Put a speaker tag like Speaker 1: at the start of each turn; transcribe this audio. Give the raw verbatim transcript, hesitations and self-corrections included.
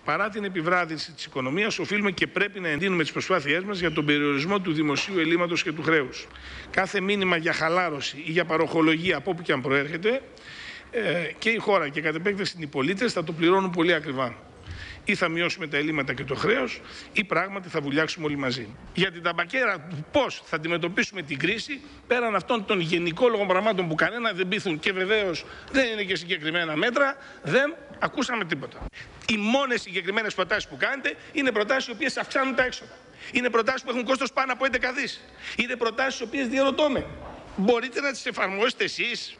Speaker 1: Παρά την επιβράδυνση της οικονομίας, οφείλουμε και πρέπει να εντείνουμε τις προσπάθειές μας για τον περιορισμό του δημοσίου ελλείμματος και του χρέους. Κάθε μήνυμα για χαλάρωση ή για παροχολογία από όπου και αν προέρχεται, και η χώρα και κατ' επέκταση οι πολίτες θα το πληρώνουν πολύ ακριβά. Ή θα μειώσουμε τα ελλείμματα και το χρέος, ή πράγματι θα βουλιάξουμε όλοι μαζί. Για την ταμπακέρα, πώς θα αντιμετωπίσουμε την κρίση, πέραν αυτών των γενικόλογων πραγμάτων που κανένα δεν πείθουν και βεβαίως δεν είναι και συγκεκριμένα μέτρα, δεν ακούσαμε τίποτα. Οι μόνες συγκεκριμένες προτάσεις που κάνετε είναι προτάσεις οι οποίες αυξάνουν τα έξοδα. Είναι προτάσεις που έχουν κόστος πάνω από έντεκα δις. Είναι προτάσεις οι οποίες διαρωτώ με. Μπορείτε να τις εφαρμόσετε εσείς?